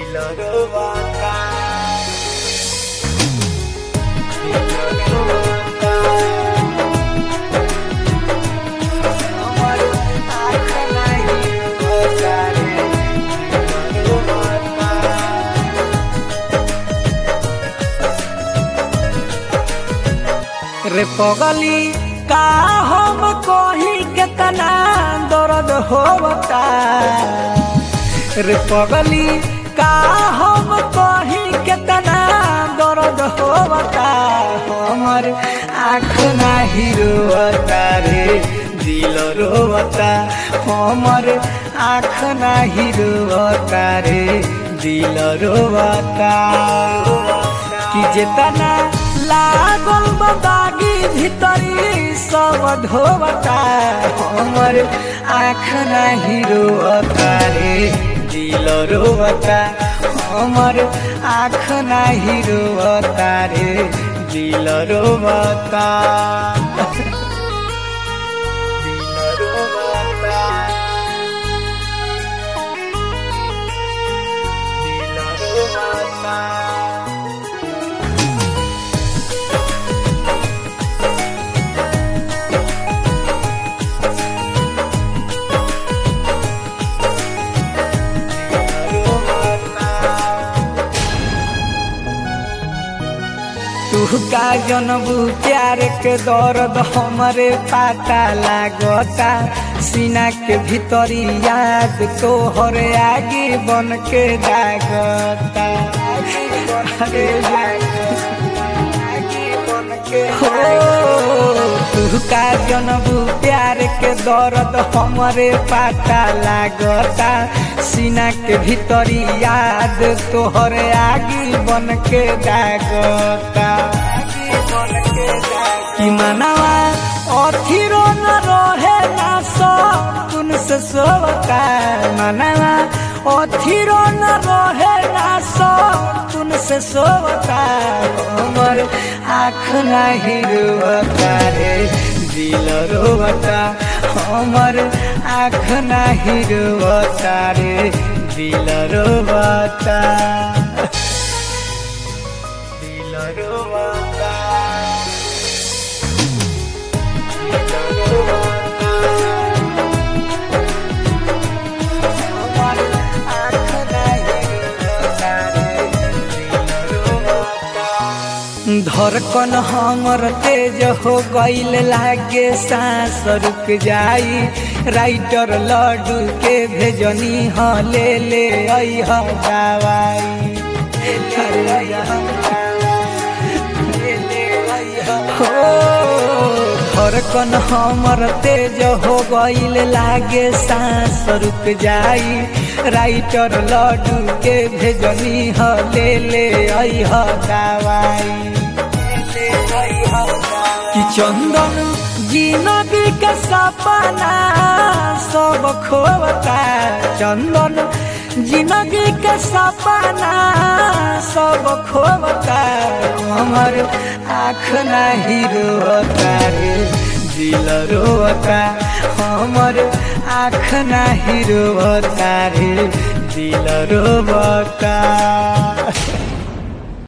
रे पगली का हम कही केतना दर्द होता रे पगली का हम कही केतना दर्द होता हमर आँख नाही रोता रे दिल रोता हमर आँख नाही रोता रे दिल रोता कि जेतना लागल बागी भीतरी सब धोवता हमर आँख नाही रोता रे दिल रोता हमर आँख नाही रोता रे दिल रोता तू का जनबू प्यार के दर्द हमरे पता लागता सीना के भीतरी याद तोहर आगे बन के जागता तू का जनबू प्यार के दर्द हमरे पता लागता सीना के भीतरी याद तोहर आगे बन के जागता कि मनवा अथिरो न रहे ना सुन से सोता मनवा अथिरो न रहे ना सुन से सोता हमर आँख नाही रोता रे दिल रोता हमर आँख नाही रोता रे दिल रोता दिल रोता धड़कन हमर तेज हो गईल लागे सांस रुक जाई राइटर लड्डू के भेजनी ह ले आई ह दवाई धड़कन हमर तेज हो गईल लागे सांस रुक जाई राइटर लड्डू के भेजनी ह ले आई ह दवाई कि चंदन जिंदगी का सपना सब खोता चंदन जिंदगी का सपना सब खोता हमर आँख नाही रोता रे दिल रोता हमर आँख नाही रोता रे दिल रोता।